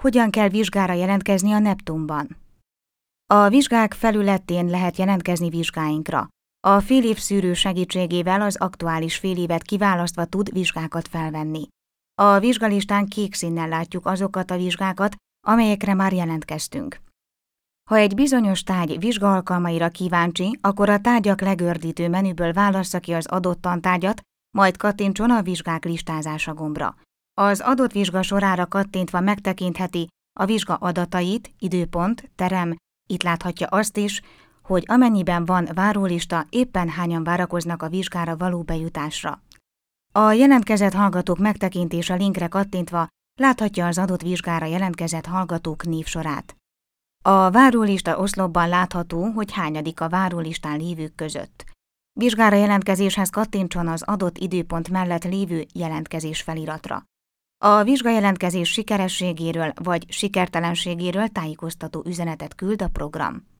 Hogyan kell vizsgára jelentkezni a Neptunban? A vizsgák felületén lehet jelentkezni vizsgáinkra. A félév szűrő segítségével az aktuális félévet kiválasztva tud vizsgákat felvenni. A vizsgalistán kék színnel látjuk azokat a vizsgákat, amelyekre már jelentkeztünk. Ha egy bizonyos tárgy vizsgaalkalmaira kíváncsi, akkor a tárgyak legördítő menüből válassza ki az adott tantárgyat, majd kattintson a vizsgák listázása gombra. Az adott vizsga sorára kattintva megtekintheti a vizsga adatait, időpont, terem, itt láthatja azt is, hogy amennyiben van várólista, éppen hányan várakoznak a vizsgára való bejutásra. A jelentkezett hallgatók megtekintése linkre kattintva láthatja az adott vizsgára jelentkezett hallgatók névsorát. A várólista oszlopban látható, hogy hányadik a várólistán lévők között. Vizsgára jelentkezéshez kattintson az adott időpont mellett lévő jelentkezés feliratra. A vizsgajelentkezés sikerességéről vagy sikertelenségéről tájékoztató üzenetet küld a program.